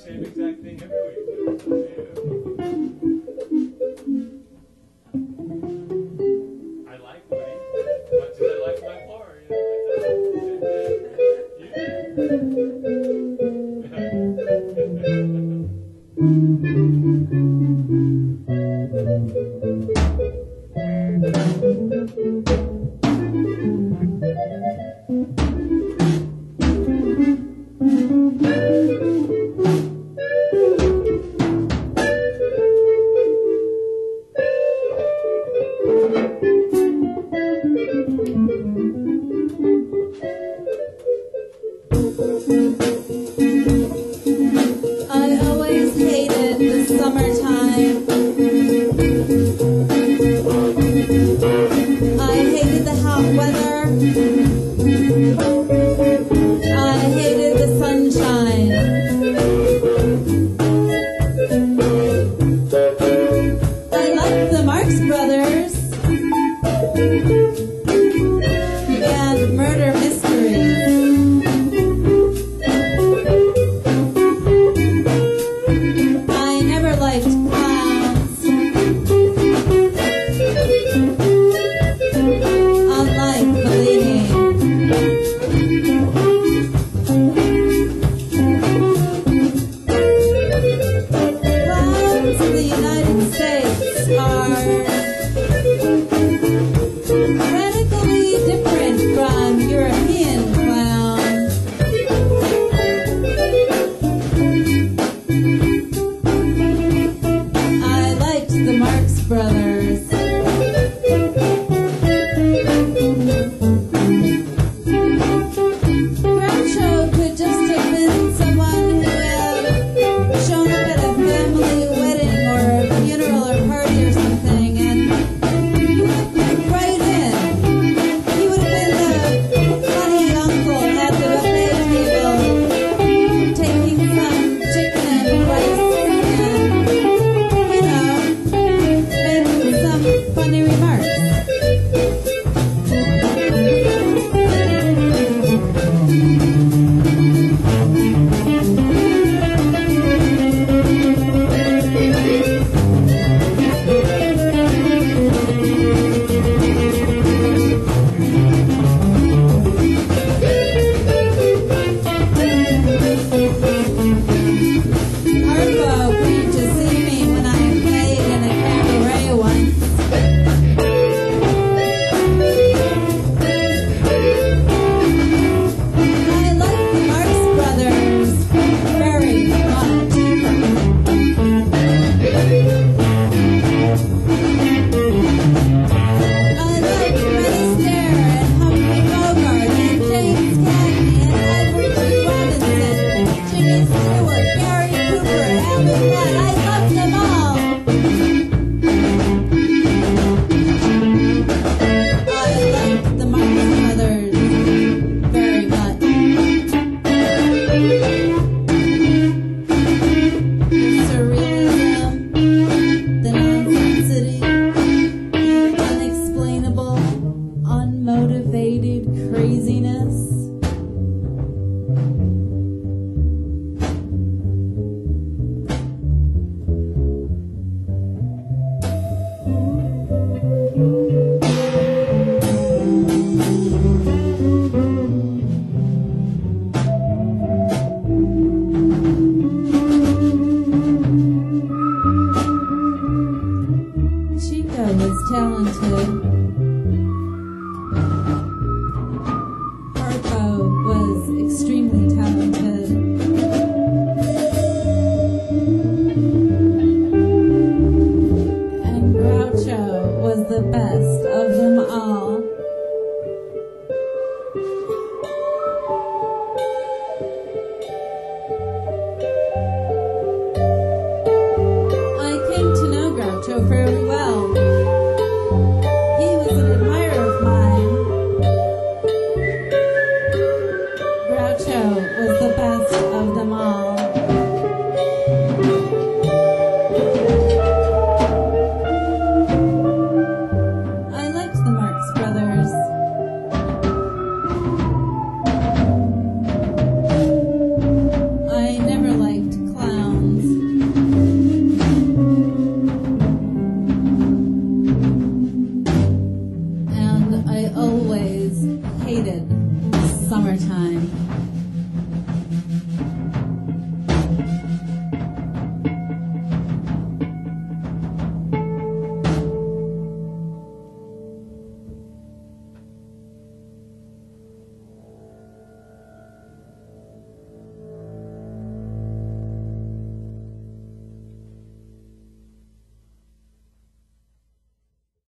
same exact thing every week. I like Woody, much as I like my floor. I always hated the summertime. I hated the hot weather. I hated the sunshine. I liked the Marx Brothers and murder mysteries. I never liked clowns. Unlike Fellini. Clowns in the United States are radically different from European clowns. I liked the Marx Brothers. Groucho could just have been someone who had shown up at a family wedding or a funeral or party or something, and he would fit right in. He would have been the funny uncle at the buffet table, taking some chicken and rice and, making some funny remarks. Harpo came to see me when I played in a cabaret once. I like the Marx Brothers very much. I like Fred Astaire and Humphrey Bogart and James Cagney and Edward G. Robinson, Jimmy Stewart, Gary Cooper, Alan Ladd. I love them all. I like the Marx Brothers very much. The surrealism, the nonsensity, the unexplainable, unmotivated craziness. Chico was talented. Harpo was extremely talented. And Groucho was the best of them all.